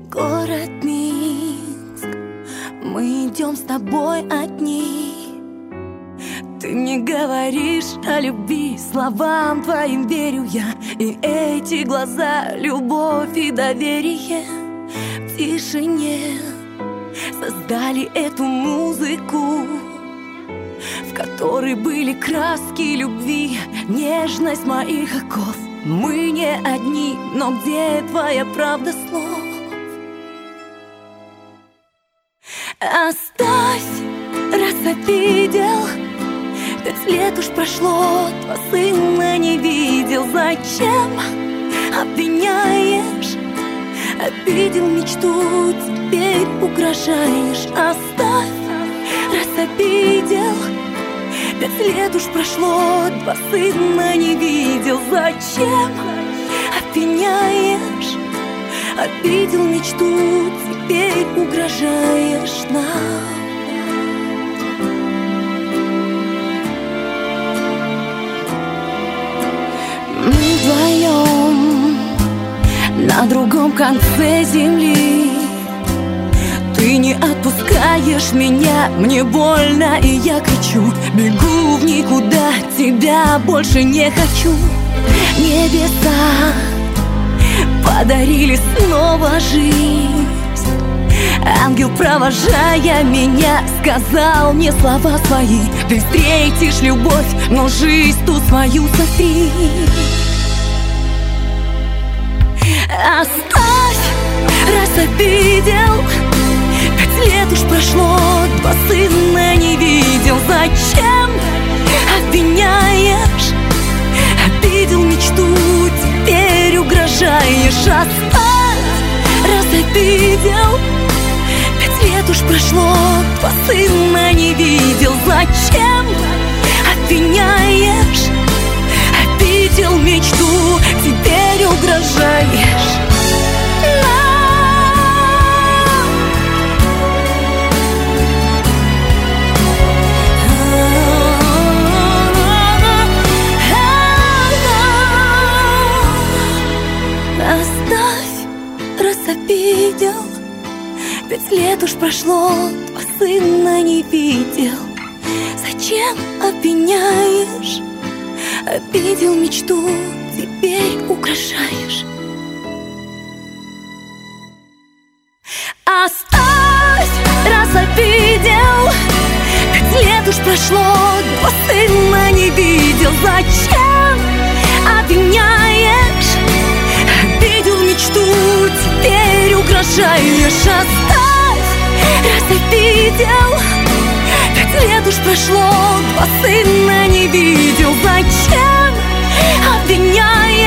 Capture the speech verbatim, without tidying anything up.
Город Минск, мы идем с тобой одни. Ты мне говоришь о любви, словам твоим верю я. И эти глаза, любовь и доверие в тишине создали эту музыку, в которой были краски любви, нежность моих оков. Мы не одни, но где твоя правда слов? Оставь, раз обидел. Пять лет уж прошло, твоего сына не видел. Зачем обвиняешь? Обидел мечту, теперь угрожаешь. Оставь, раз обидел. Пять лет уж прошло, два сына не видел. Зачем обвиняешь? Обидел мечту, теперь угрожаешь нам. Мы вдвоем на другом конце земли. Ты не отпускаешь меня, мне больно, и я кричу. Бегу в никуда, тебя больше не хочу. Небеса подарили снова жизнь. Ангел, провожая меня, сказал мне слова свои: ты встретишь любовь, но жизнь ту свою сотри. Оставь, раз обидел. Пять лет уж прошло, два сына не видел. Зачем обвиняешь? Обидел мечту, теперь угрожаешь. Оставь, раз обидел. Пять лет уж прошло, два сына не видел. Зачем обвиняешь? Обидел мечту, теперь угрожаешь. Обидел. Пять лет уж прошло, два сына не видел. Зачем обвиняешь? Обидел мечту, теперь угрожаешь. Оставь, раз обидел. Пять лет уж прошло, два сына не видел. Зачем обвиняешь? Обидел мечту, теперь угрожаешь. Оставь, раз обидел. Пять лет уж прошло, два сына не видел. Зачем обвиняешь?